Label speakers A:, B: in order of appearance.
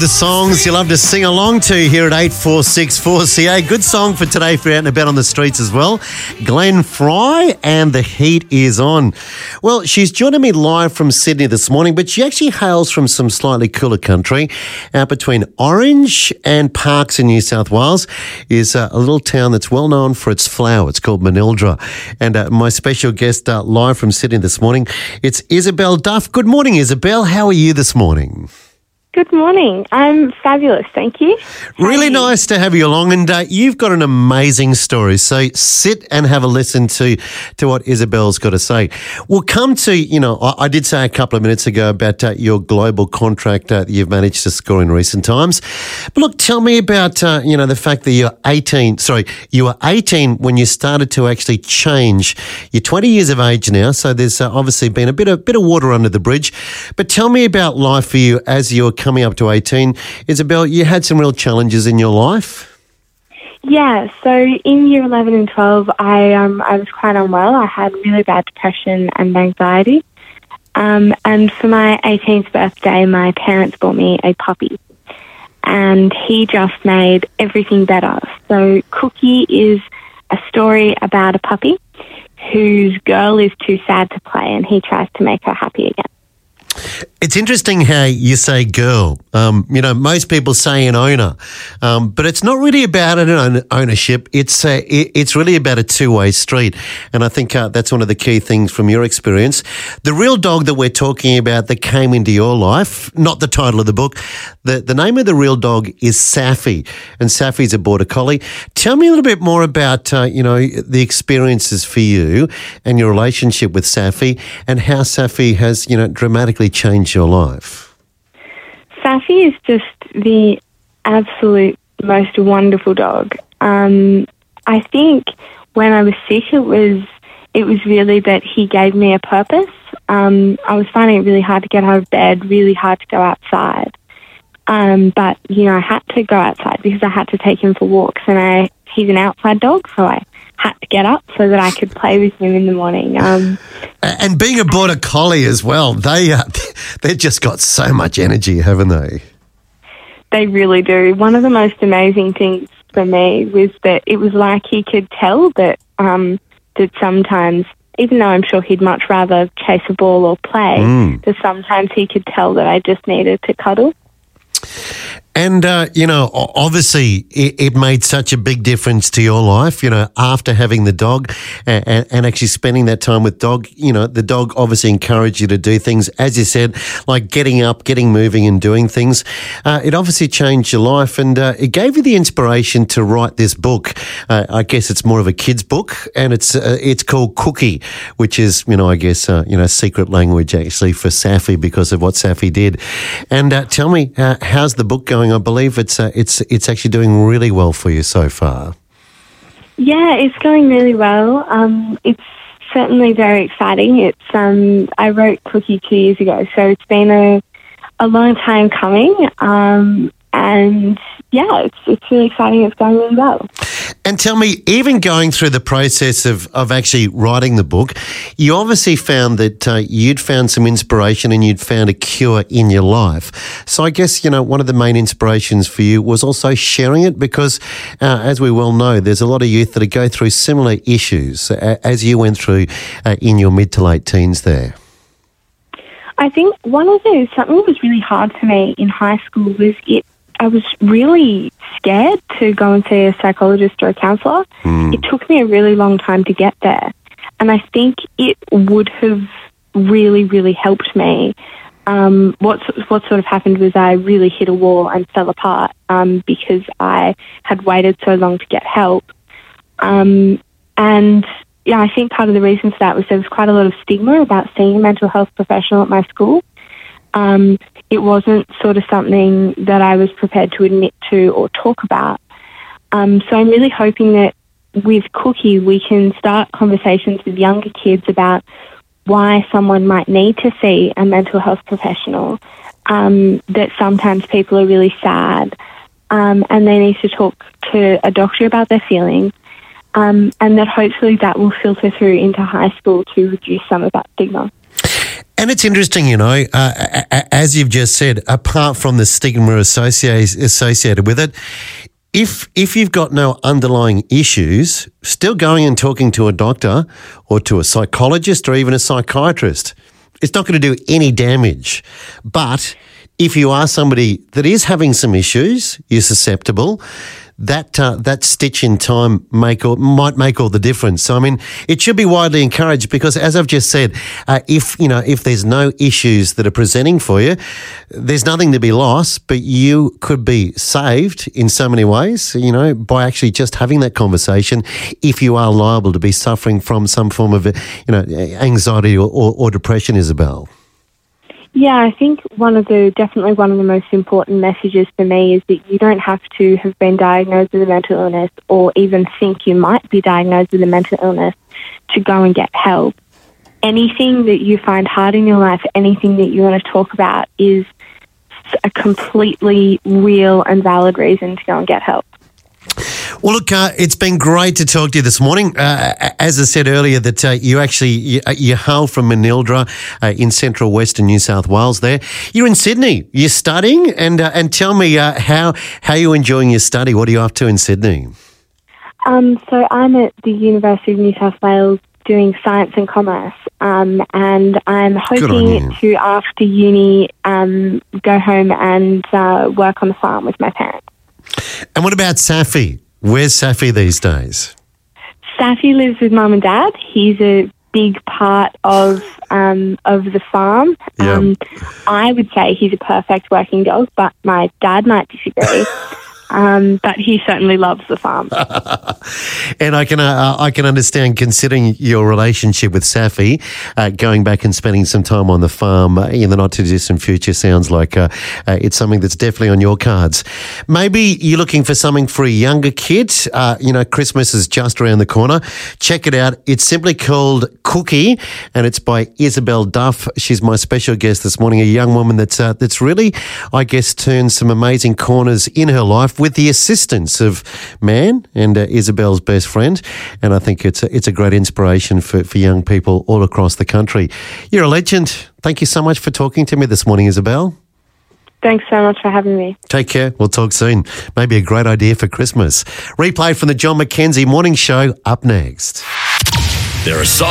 A: the songs you love to sing along to here at 8464CA. Good song for today for out and about on the streets as well. Glenn Fry and The Heat Is On. Well, she's joining me live from Sydney this morning, but she actually hails from some slightly cooler country. Out between Orange and Parkes in New South Wales is a little town that's well known for its flower. It's called Manildra. And my special guest live from Sydney this morning, it's Isabel Duff. Good morning, Isabel. How are you this morning?
B: Good morning. I'm fabulous, thank you.
A: Really nice to have you along, and you've got an amazing story. So sit and have a listen to what Isabel's got to say. We'll come to, I did say a couple of minutes ago about your global contract that you've managed to score in recent times. But look, tell me about, the fact that you were 18 when you started to actually change. You're 20 years of age now, so there's obviously been a bit of water under the bridge. But tell me about life for you as you're coming up to 18. Isabel, you had some real challenges in your life?
B: Yeah, so in year 11 and 12, I was quite unwell. I had really bad depression and anxiety. And for my 18th birthday, my parents bought me a puppy. And he just made everything better. So Cookie is a story about a puppy whose girl is too sad to play, and he tries to make her happy again.
A: It's interesting how you say girl. Most people say an owner, but it's not really about an ownership. It's really about a two-way street, and I think that's one of the key things from your experience. The real dog that we're talking about that came into your life, not the title of the book, the name of the real dog is Safi, and Safi's a Border Collie. Tell me a little bit more about, the experiences for you and your relationship with Safi and how Safi has, dramatically changed your life.
B: Safi is just the absolute most wonderful dog. I think when I was sick, it was really that he gave me a purpose. I was finding it really hard to get out of bed, really hard to go outside. But, I had to go outside because I had to take him for walks, and he's an outside dog, so I had to get up so that I could play with him in the morning.
A: And being a Border Collie as well, they've just got so much energy, haven't they?
B: They really do. One of the most amazing things for me was that it was like he could tell that sometimes, even though I'm sure he'd much rather chase a ball or play, that sometimes he could tell that I just needed to cuddle.
A: And, obviously it made such a big difference to your life, after having the dog and actually spending that time with dog. The dog obviously encouraged you to do things, as you said, like getting up, getting moving and doing things. It obviously changed your life, and it gave you the inspiration to write this book. I guess it's more of a kid's book, and it's called Cookie, which is, secret language actually for Safi because of what Safi did. And tell me, how's the book going? I believe it's actually doing really well for you so far.
B: Yeah, it's going really well. It's certainly very exciting. I wrote Cookie 2 years ago, so it's been a long time coming. And yeah, it's really exciting. It's going really well.
A: And tell me, even going through the process of actually writing the book, you obviously found that you'd found some inspiration and you'd found a cure in your life. So I guess, one of the main inspirations for you was also sharing it because, as we well know, there's a lot of youth that go through similar issues as you went through in your mid to late teens there.
B: I think something that was really hard for me in high school was I was really scared to go and see a psychologist or a counsellor. It took me a really long time to get there. And I think it would have really, really helped me. What sort of happened was I really hit a wall and fell apart because I had waited so long to get help. And yeah, I think part of the reason for that was there was quite a lot of stigma about seeing a mental health professional at my school. It wasn't sort of something that I was prepared to admit to or talk about. So I'm really hoping that with Cookie we can start conversations with younger kids about why someone might need to see a mental health professional, that sometimes people are really sad and they need to talk to a doctor about their feelings, and that hopefully that will filter through into high school to reduce some of that stigma.
A: And it's interesting, as you've just said, apart from the stigma associated with it, if you've got no underlying issues, still going and talking to a doctor or to a psychologist or even a psychiatrist, it's not going to do any damage. But if you are somebody that is having some issues, you're susceptible, that stitch in time might make all the difference. So, I mean, it should be widely encouraged because, as I've just said, if there's no issues that are presenting for you, there's nothing to be lost, but you could be saved in so many ways, by actually just having that conversation if you are liable to be suffering from some form of, anxiety or depression, Isabel.
B: Yeah, I think definitely one of the most important messages for me is that you don't have to have been diagnosed with a mental illness or even think you might be diagnosed with a mental illness to go and get help. Anything that you find hard in your life, anything that you want to talk about is a completely real and valid reason to go and get help.
A: Well, look, it's been great to talk to you this morning. As I said earlier, that you hail from Manildra in central western New South Wales. There, you're in Sydney. You're studying, and tell me how you're enjoying your study. What are you up to in Sydney?
B: So I'm at the University of New South Wales doing science and commerce, and I'm hoping to, after uni, go home and work on the farm with my parents.
A: And what about Safi? Where's Safi these days?
B: Safi lives with mum and dad. He's a big part of the farm.
A: Yep.
B: I would say he's a perfect working dog, but my dad might disagree. But he certainly loves the farm.
A: And I can understand, considering your relationship with Safi, going back and spending some time on the farm in the not too distant future sounds like it's something that's definitely on your cards. Maybe you're looking for something for a younger kid. Christmas is just around the corner. Check it out. It's simply called Cookie, and it's by Isabel Duff. She's my special guest this morning, a young woman that's really, I guess, turned some amazing corners in her life with the assistance of Man and Isabel's best friend. And I think it's a great inspiration for young people all across the country. You're a legend. Thank you so much for talking to me this morning, Isabel.
B: Thanks so much for having me.
A: Take care. We'll talk soon. Maybe a great idea for Christmas. Replay from the John McKenzie Morning Show up next.
C: There are